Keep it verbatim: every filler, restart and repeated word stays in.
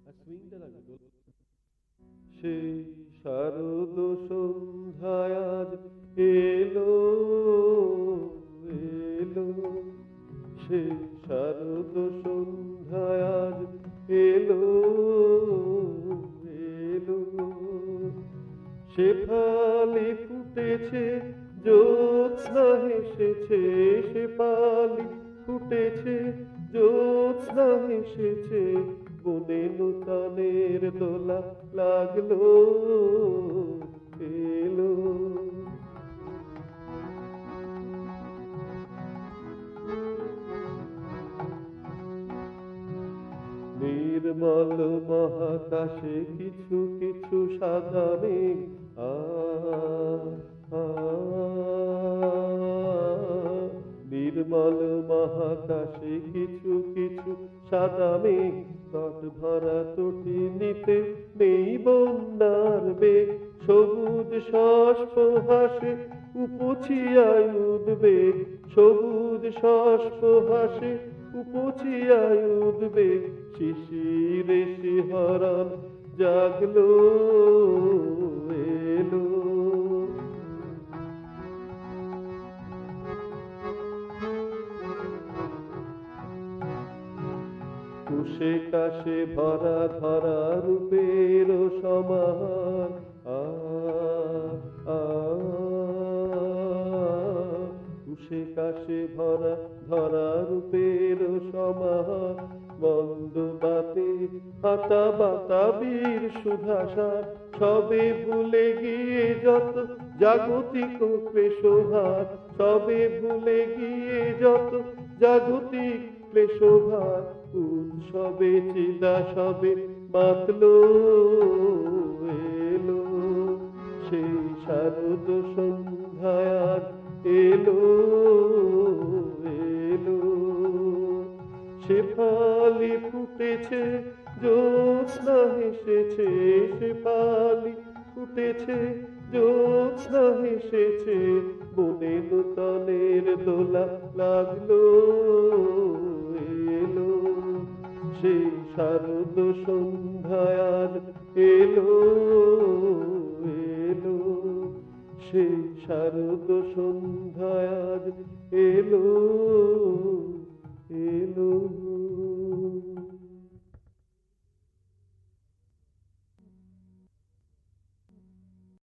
সেই শারদ সন্ধ্যায় আজ এলো এলো, সেই শারদ সন্ধ্যায় আজ এলো এলো, শেফালি ফুটেছে জ্যোৎস্না হেসেছে, শেফালি ফুটেছে জ্যোৎস্না হেসেছে, বনে নূতনের দোলা লাগলো এলো। নির্মল মহাকাশে কিছু কিছু সাদা মেঘ আ আ, নির্মল মহাকাশে কিছু কিছু সাদা মেঘ, তট ভরা তটিনীতে নেই বন্যার বেগ, সবুজ শস্প হাসে উপচিয়ায় উদ্বেগ, সবুজ শস্প হাসে উপচিয়ায় উদ্বেগ, শিশিরে শিহরণ জাগলো এলো। কুশে কাশে ভরা ধরা রূপের সমাহার আ আ, কুশে কাশে ভরা ধরা রূপের সমাহার, মন্দ বাতে হাতা বাতা বীর সুধাসার, সবে ভুলে গিয়ে যত জাগতিক ক্লেশভার, সবে ভুলে গিয়ে যত জাগতিক ক্লেশভার, উৎসবে চিদা সবে মাতলো এলো, সেই শারদ সন্ধ্যায় আজ এলো এলো, শেফালি ফুটেছে জ্যোৎস্না হেসেছে, শেফালি ফুটেছে জ্যোৎস্না হেসেছে, বনে নূতনের দোলা লাগলো এলো, সেই শারদ সন্ধ্যায় আজ এলো এলো, সেই শারদ সন্ধ্যায় আজ এলো এলো।